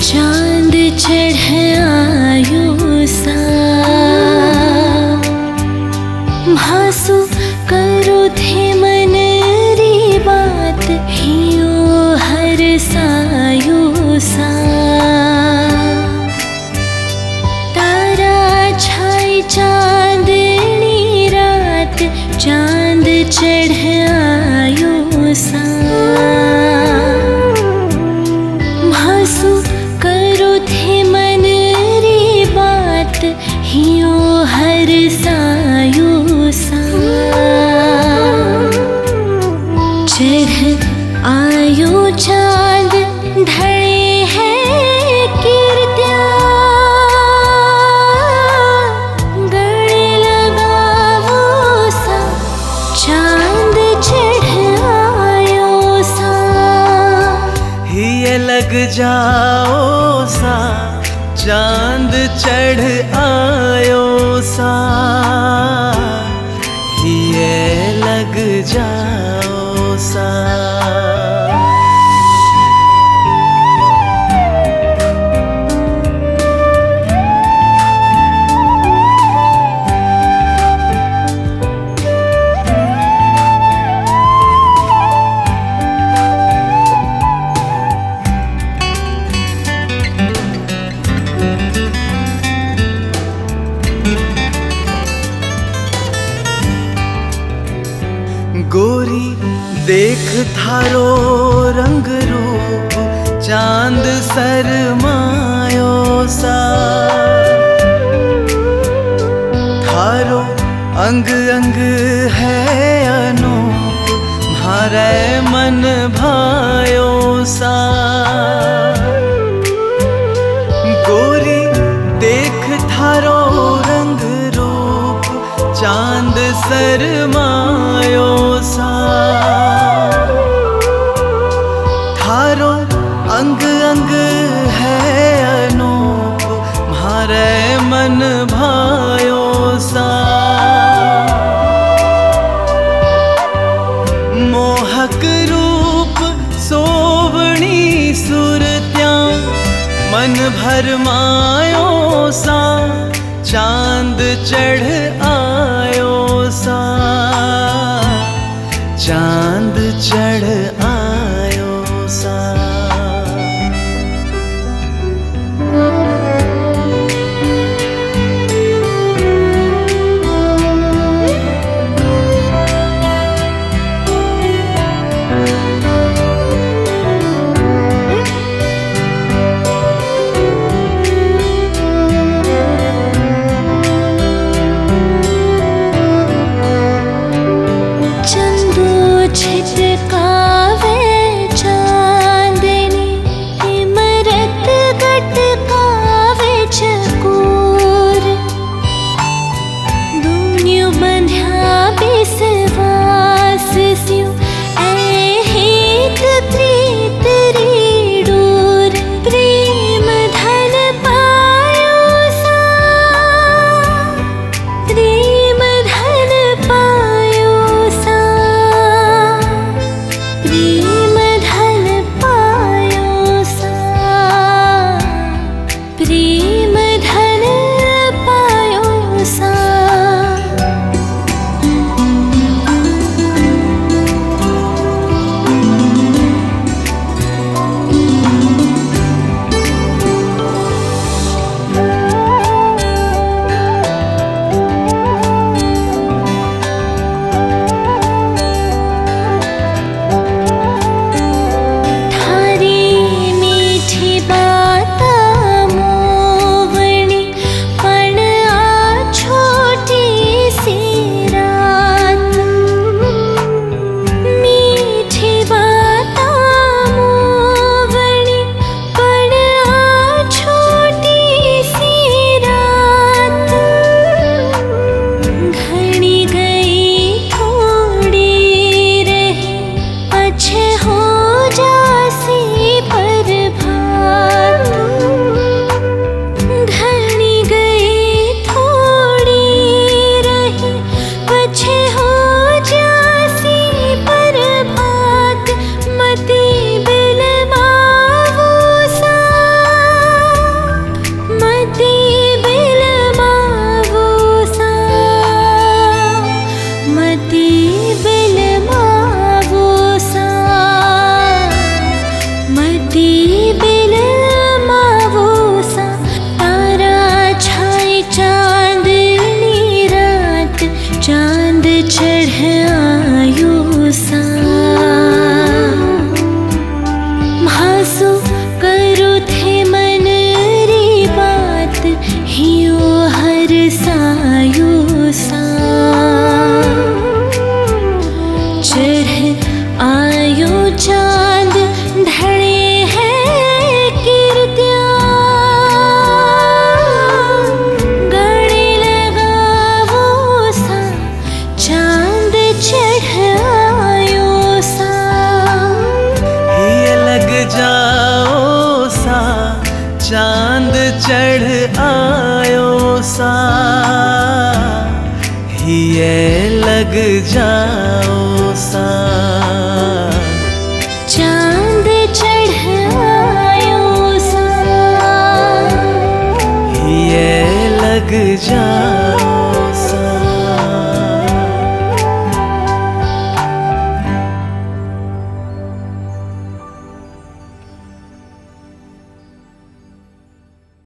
चांद चढ़ आयो सा भासु करो थे मन री बात हियो हर सायो सा तारा छाई चांदनी रात चांद चढ़ आयो सा भासु करो थे मन री बात हियो हर सायो सा चढ़ आयो चांद ढले है कीर्त्या गले लगावो सा चांद चढ़ आयो सा हिय लग जाओ सा चांद चढ़ आयो सा हिय लग जाओ सा। गोरी देख थारो रंग रूप चांद शरमायो सा थारो अंग अंग है अनूप म्हारे मन भायो सा गोरी देख थारो रंग रूप चांद शरमायो सा थारो अंग अंग है अनूप म्हारे मन भायो सा मोहक रूप सोवणी सुरत्या मन भरमायो सा चांद चढ़ आयो सा चांद चढ़ आयो सा। छिटकावे मती बिलमावो सा, मती बिलमावो सा। तारा छाई चांदनी रात, चांद चढ़ आयो सा। भासो करो थे मन री बात, हियो हर सायो सा। चढ़ आयो चांद ढले हैं कीर्तियाँ, गले लगावो सा, चांद चढ़ आयो सा। ये लग जाओ सा, चांद चढ़ आयो सा। ये लग जाओ सा, चांद चढ़ आयो सा। ये लग जाओ